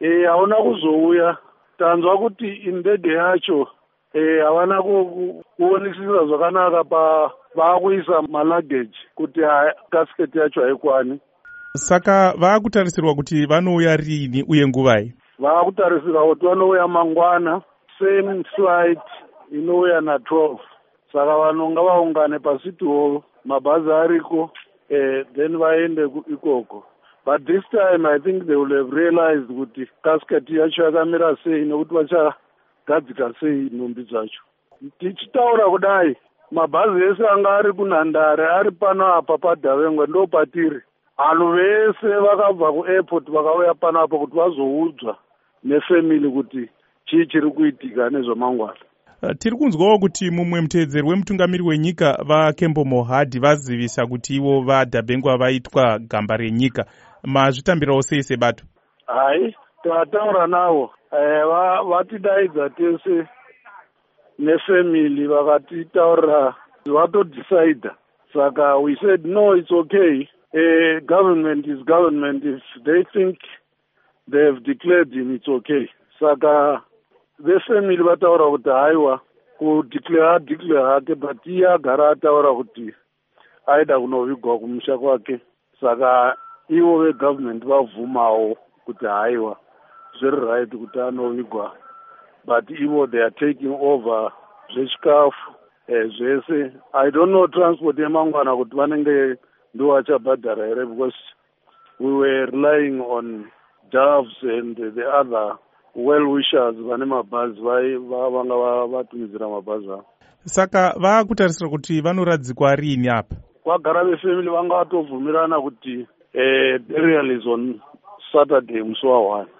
hauna kuzouya. Tanzwa kuti indege yacho havana kuonisisa zvakanaka vakuisa malageji kuti kasiketi yacho haikwani. Saka vakutarisirwa kuti vanouya rini uye nguvai? Vakutarisirwa kuti vanouya mangwana, same flight inouya na12. Saka vanhu ngavaungane paCity Hall, mabhazi ariko, then vaende ikoko. But this time I think they will have realized kuti kasiketi yacho yakamira sei nekuti vachagadzika sei nhumbi dzacho. Tichitaura kudai, mabhazi ese anga ari kunhandare ari pano apa paDhavengwa ndo patiri. Vanhu vese vakabva kuairport vakauya pano apa kuti vazoudzwa nefamily kuti chii chiri kuitika nezvamangwana. Tiri kunzwawo kuti mumwe muteedzeri wemutungamiri wenyika vaKembo Mohadi vazivisa kuti ivo vaDhabengwa vaitwa gamba renyika. Mazvitambirawo sei sebato? Hai, tataura navo. Vatidaidza tese nefamily vakatitaurira vatodecide. Saka we said no, it's okay. Government is government. If they think they have declared him, it's okay. Saka vefamily vataura kuti haiwa declare hake, but iye agara ataura kuti aida kunovigwa kumusha kwake. Saka ivo vegovernment vabvumawo kuti haiwa zviri right kuti anovigwa, but ivo they are taking over zvechikafu zvese. I don't know transport yemangwana kuti vanenge ndo vachabhadhara here, because we were relying on Doves and the other well-wishers vane mabhazi vanga vatumidzira mabhazi avo. Saka vakutarisira kuti vanoradzikwa rini apa? Kwagara vefamily vanga vatovhumirana kuti burial is on Saturday musi wa1.